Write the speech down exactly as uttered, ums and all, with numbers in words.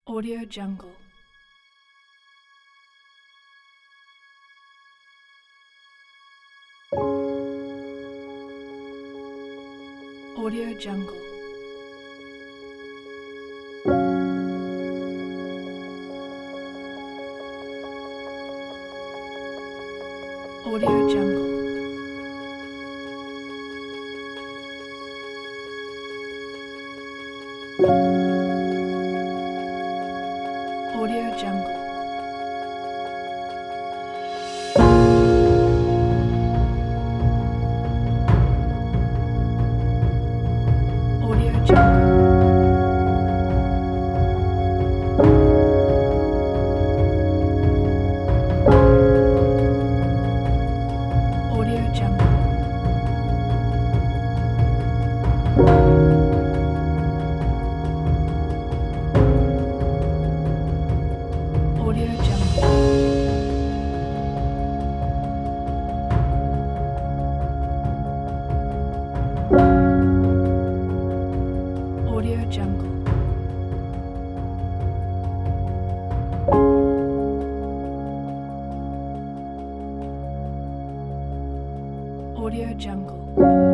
Audio Jungle. Audio Jungle. Audio Jungle. Audio Jungle. Audio Jungle. Audio Jungle. Audio Jungle. Audio Jungle. Audio Jungle.